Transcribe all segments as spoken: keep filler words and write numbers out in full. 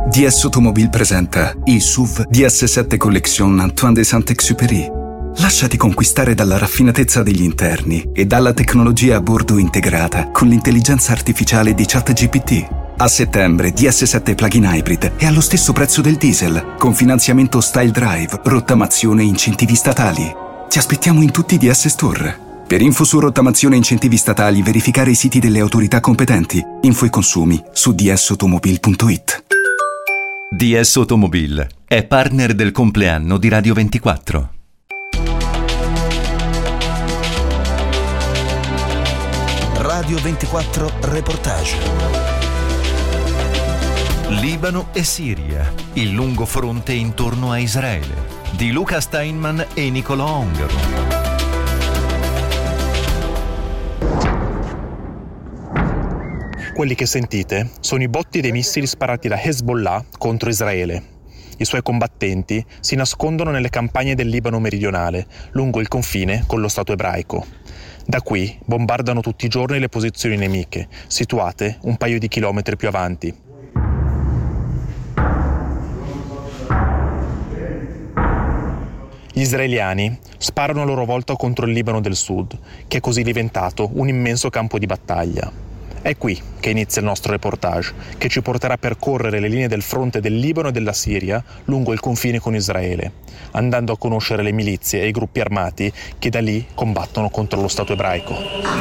D S Automobile presenta i S U V D S sette Collection Antoine de Saint-Exupéry. Lasciati conquistare dalla raffinatezza degli interni e dalla tecnologia a bordo integrata con l'intelligenza artificiale di ChatGPT. A settembre D S sette Plug-in Hybrid è allo stesso prezzo del diesel, con finanziamento Style Drive, rottamazione e incentivi statali. Ti aspettiamo in tutti i D S Store. Per info su rottamazione e incentivi statali, verificare i siti delle autorità competenti. Info e consumi su d s automobile punto i t. D S Automobile è partner del compleanno di Radio ventiquattro. Radio ventiquattro Reportage. Libano e Siria, il lungo fronte intorno a Israele, di Luca Steinman e Nicolò Ongaro. Quelli che sentite sono i botti dei missili sparati da Hezbollah contro Israele. I suoi combattenti si nascondono nelle campagne del Libano meridionale, lungo il confine con lo Stato ebraico. Da qui bombardano tutti i giorni le posizioni nemiche, situate un paio di chilometri più avanti. Gli israeliani sparano a loro volta contro il Libano del Sud, che è così diventato un immenso campo di battaglia. È qui che inizia il nostro reportage, che ci porterà a percorrere le linee del fronte del Libano e della Siria lungo il confine con Israele, andando a conoscere le milizie e i gruppi armati che da lì combattono contro lo Stato ebraico.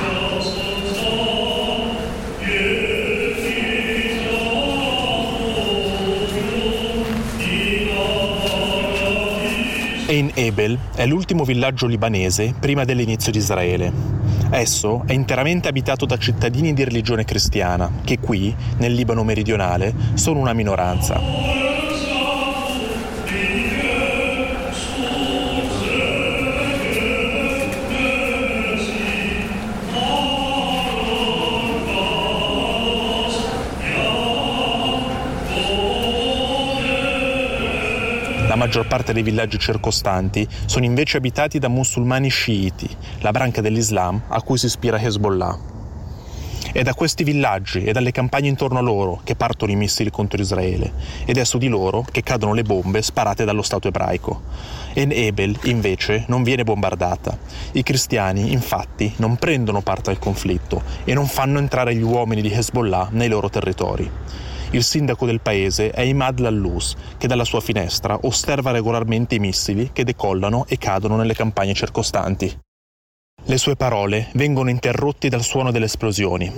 Ein Ebel è l'ultimo villaggio libanese prima dell'inizio di Israele. Esso è interamente abitato da cittadini di religione cristiana, che qui, nel Libano meridionale, sono una minoranza. La maggior parte dei villaggi circostanti sono invece abitati da musulmani sciiti, la branca dell'Islam a cui si ispira Hezbollah. È da questi villaggi e dalle campagne intorno a loro che partono i missili contro Israele, ed è su di loro che cadono le bombe sparate dallo Stato ebraico. En Ebel, invece, non viene bombardata. I cristiani, infatti, non prendono parte al conflitto e non fanno entrare gli uomini di Hezbollah nei loro territori. Il sindaco del paese è Imad Lallous, che dalla sua finestra osserva regolarmente i missili che decollano e cadono nelle campagne circostanti. Le sue parole vengono interrotte dal suono delle esplosioni.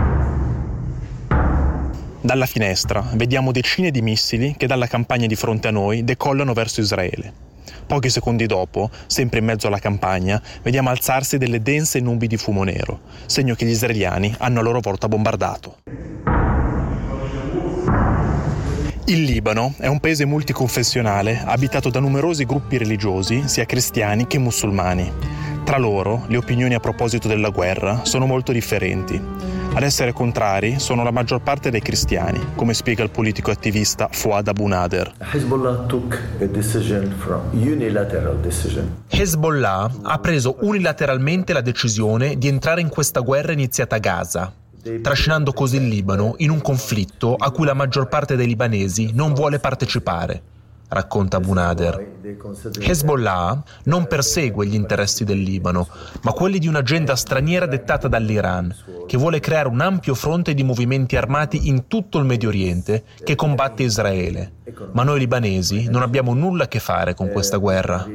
Dalla finestra vediamo decine di missili che dalla campagna di fronte a noi decollano verso Israele. Pochi secondi dopo, sempre in mezzo alla campagna, vediamo alzarsi delle dense nubi di fumo nero, segno che gli israeliani hanno a loro volta bombardato. Il Libano è un paese multiconfessionale abitato da numerosi gruppi religiosi, sia cristiani che musulmani. Tra loro, le opinioni a proposito della guerra sono molto differenti. Ad essere contrari sono la maggior parte dei cristiani, come spiega il politico attivista Fouad Abu Nader. Hezbollah took a decision from unilateral decision. Hezbollah ha preso unilateralmente la decisione di entrare in questa guerra iniziata a Gaza, trascinando così il Libano in un conflitto a cui la maggior parte dei libanesi non vuole partecipare, racconta Abu Nader. Hezbollah non persegue gli interessi del Libano, ma quelli di un'agenda straniera dettata dall'Iran, che vuole creare un ampio fronte di movimenti armati in tutto il Medio Oriente che combatte Israele. Ma noi libanesi non abbiamo nulla a che fare con questa guerra.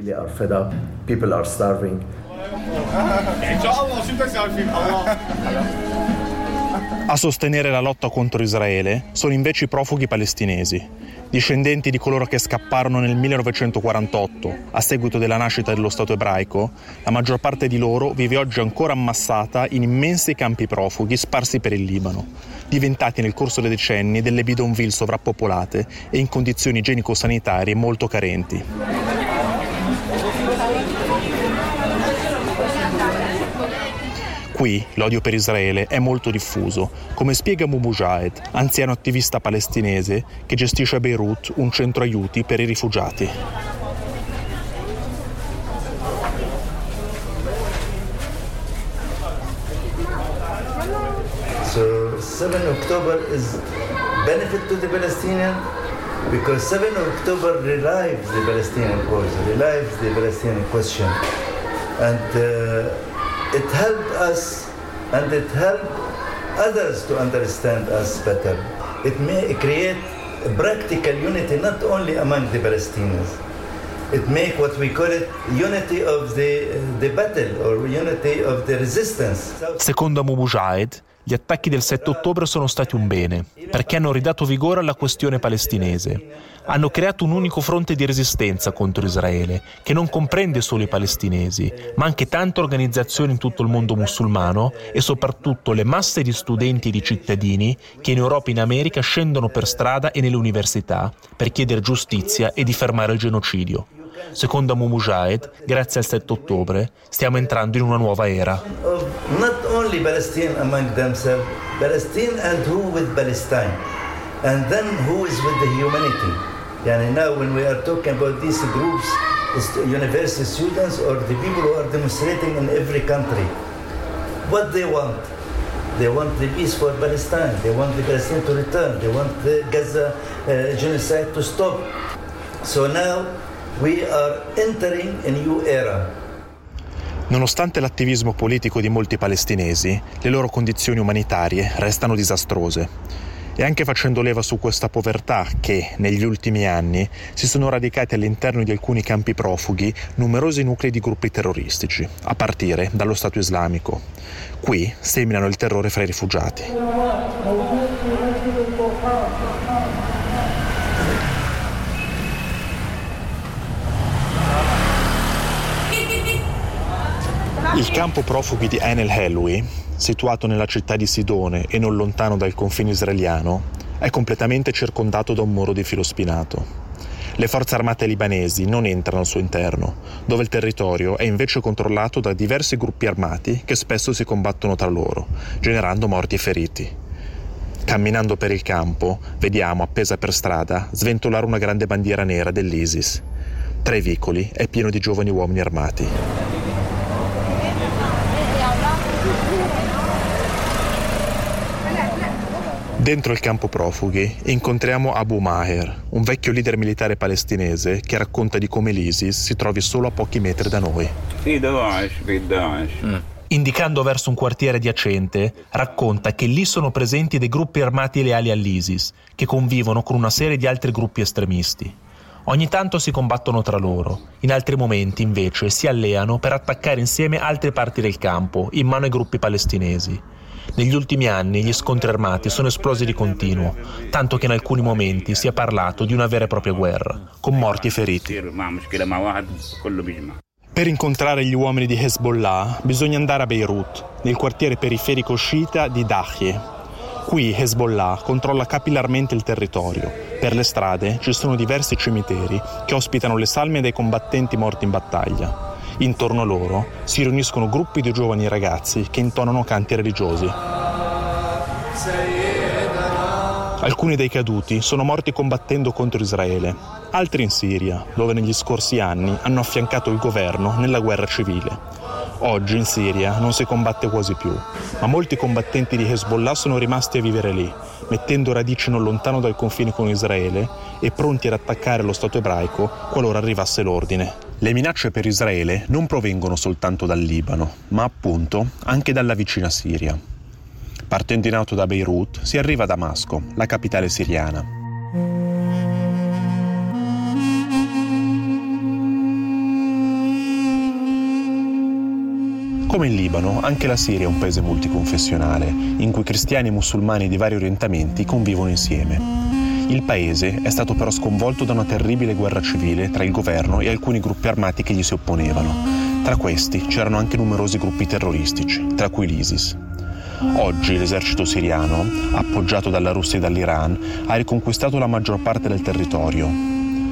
A sostenere la lotta contro Israele sono invece i profughi palestinesi, discendenti di coloro che scapparono nel millenovecentoquarantotto a seguito della nascita dello Stato ebraico. La maggior parte di loro vive oggi ancora ammassata in immensi campi profughi sparsi per il Libano, diventati nel corso dei decenni delle bidonville sovrappopolate e in condizioni igienico-sanitarie molto carenti. Qui l'odio per Israele è molto diffuso, come spiega Abu Mujahed, anziano attivista palestinese che gestisce a Beirut un centro aiuti per i rifugiati. So seven October is benefit to the Palestinian because seventh of October revives the Palestinian cause, revives the Palestinian question, and uh, it helped us and it helped others to understand us better. It may create a practical unity not only among the Palestinians. It make what we call it unity of the, the battle or unity of the resistance. Secondo Abu Mujahid, gli attacchi del sette ottobre sono stati un bene, perché hanno ridato vigore alla questione palestinese. Hanno creato un unico fronte di resistenza contro Israele, che non comprende solo i palestinesi, ma anche tante organizzazioni in tutto il mondo musulmano e soprattutto le masse di studenti e di cittadini che in Europa e in America scendono per strada e nelle università per chiedere giustizia e di fermare il genocidio. Secondo Abu Mujahid, grazie al sette ottobre, stiamo entrando in una nuova era. Not only Palestine among themselves, Palestine and who with Palestine, and then who is with the humanity. Yani now when we are talking about these groups, university students or the people who are demonstrating in every country, what they want? They want the peace for Palestine, they want the Palestine to return, they want the Gaza uh, genocide to stop. So now we are entering a new era. Nonostante l'attivismo politico di molti palestinesi, le loro condizioni umanitarie restano disastrose. E anche facendo leva su questa povertà che, negli ultimi anni, si sono radicati all'interno di alcuni campi profughi numerosi nuclei di gruppi terroristici, a partire dallo Stato islamico. Qui seminano il terrore fra i rifugiati. Il campo profughi di Ain el-Helwi, situato nella città di Sidone e non lontano dal confine israeliano, è completamente circondato da un muro di filo spinato. Le forze armate libanesi non entrano al suo interno, dove il territorio è invece controllato da diversi gruppi armati che spesso si combattono tra loro, generando morti e feriti. Camminando per il campo, vediamo appesa per strada sventolare una grande bandiera nera dell'ISIS. Tra i vicoli è pieno di giovani uomini armati. Dentro il campo profughi incontriamo Abu Maher, un vecchio leader militare palestinese che racconta di come l'ISIS si trovi solo a pochi metri da noi. Mm. Indicando verso un quartiere adiacente, racconta che lì sono presenti dei gruppi armati leali all'ISIS, che convivono con una serie di altri gruppi estremisti. Ogni tanto si combattono tra loro, in altri momenti invece si alleano per attaccare insieme altre parti del campo, in mano ai gruppi palestinesi. Negli ultimi anni gli scontri armati sono esplosi di continuo, tanto che in alcuni momenti si è parlato di una vera e propria guerra, con morti e feriti. Per incontrare gli uomini di Hezbollah bisogna andare a Beirut, nel quartiere periferico sciita di Dahye. Qui Hezbollah controlla capillarmente il territorio. Per le strade ci sono diversi cimiteri che ospitano le salme dei combattenti morti in battaglia. Intorno a loro si riuniscono gruppi di giovani ragazzi che intonano canti religiosi. Alcuni dei caduti sono morti combattendo contro Israele, altri in Siria, dove negli scorsi anni hanno affiancato il governo nella guerra civile. Oggi in Siria non si combatte quasi più, ma molti combattenti di Hezbollah sono rimasti a vivere lì, mettendo radici non lontano dal confine con Israele e pronti ad attaccare lo Stato ebraico qualora arrivasse l'ordine. Le minacce per Israele non provengono soltanto dal Libano, ma appunto anche dalla vicina Siria. Partendo in auto da Beirut si arriva a Damasco, la capitale siriana. Come il Libano, anche la Siria è un paese multiconfessionale, in cui cristiani e musulmani di vari orientamenti convivono insieme. Il paese è stato però sconvolto da una terribile guerra civile tra il governo e alcuni gruppi armati che gli si opponevano. Tra questi c'erano anche numerosi gruppi terroristici, tra cui l'ISIS. Oggi l'esercito siriano, appoggiato dalla Russia e dall'Iran, ha riconquistato la maggior parte del territorio.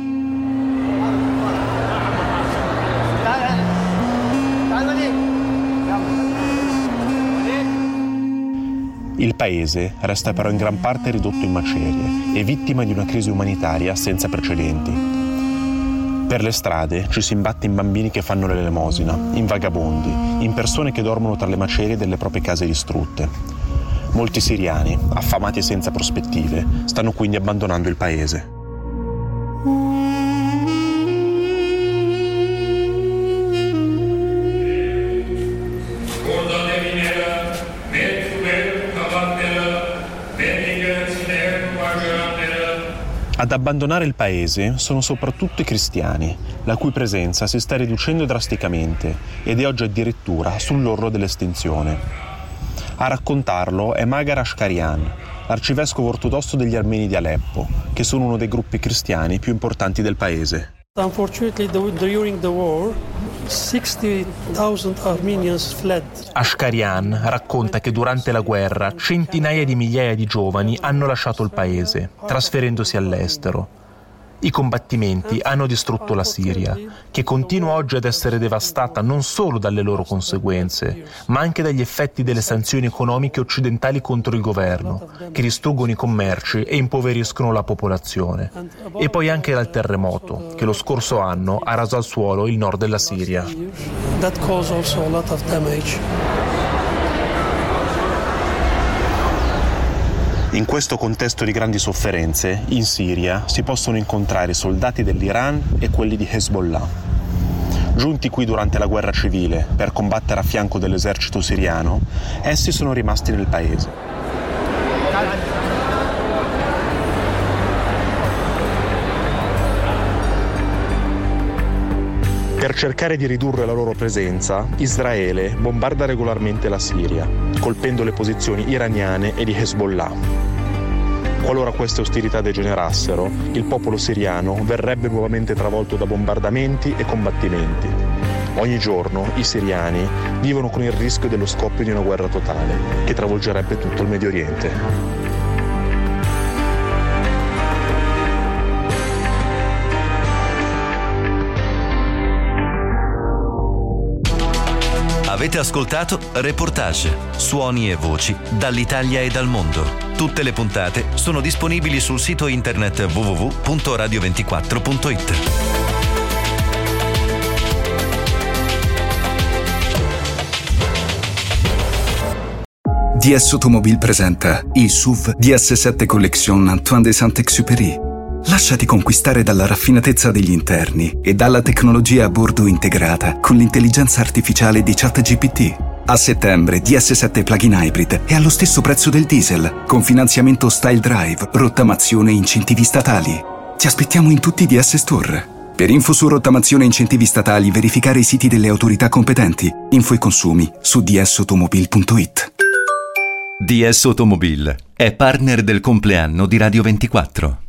Il paese resta però in gran parte ridotto in macerie e vittima di una crisi umanitaria senza precedenti. Per le strade ci si imbatte in bambini che fanno l'elemosina, in vagabondi, in persone che dormono tra le macerie delle proprie case distrutte. Molti siriani, affamati e senza prospettive, stanno quindi abbandonando il paese. Ad abbandonare il paese sono soprattutto i cristiani, la cui presenza si sta riducendo drasticamente ed è oggi addirittura sull'orlo dell'estinzione. A raccontarlo è Magar Ashkarian, l'arcivescovo ortodosso degli armeni di Aleppo, che sono uno dei gruppi cristiani più importanti del paese. Unfortunately, during the war, sixty thousand Armenians fled. Ashkarian racconta che durante la guerra centinaia di migliaia di giovani hanno lasciato il paese, trasferendosi all'estero. I combattimenti hanno distrutto la Siria, che continua oggi ad essere devastata non solo dalle loro conseguenze, ma anche dagli effetti delle sanzioni economiche occidentali contro il governo, che distruggono i commerci e impoveriscono la popolazione. E poi anche dal terremoto, che lo scorso anno ha raso al suolo il nord della Siria. That caused also a lot of damage. In questo contesto di grandi sofferenze, in Siria si possono incontrare i soldati dell'Iran e quelli di Hezbollah. Giunti qui durante la guerra civile per combattere a fianco dell'esercito siriano, essi sono rimasti nel paese. Per cercare di ridurre la loro presenza, Israele bombarda regolarmente la Siria, colpendo le posizioni iraniane e di Hezbollah. Qualora queste ostilità degenerassero, il popolo siriano verrebbe nuovamente travolto da bombardamenti e combattimenti. Ogni giorno i siriani vivono con il rischio dello scoppio di una guerra totale, che travolgerebbe tutto il Medio Oriente. Avete ascoltato Reportage, suoni e voci dall'Italia e dal mondo. Tutte le puntate sono disponibili sul sito internet w w w punto radio ventiquattro punto it. D S Automobile presenta il S U V D S sette Collection Antoine de Saint-Exupéry. Lasciati conquistare dalla raffinatezza degli interni e dalla tecnologia a bordo integrata con l'intelligenza artificiale di ChatGPT. A settembre D S sette Plug-in Hybrid è allo stesso prezzo del diesel, con finanziamento Style Drive, rottamazione e incentivi statali. Ti aspettiamo in tutti i D S Store. Per info su rottamazione e incentivi statali, verificare i siti delle autorità competenti. Info e consumi su d s automobile punto it. D S Automobile è partner del compleanno di Radio ventiquattro.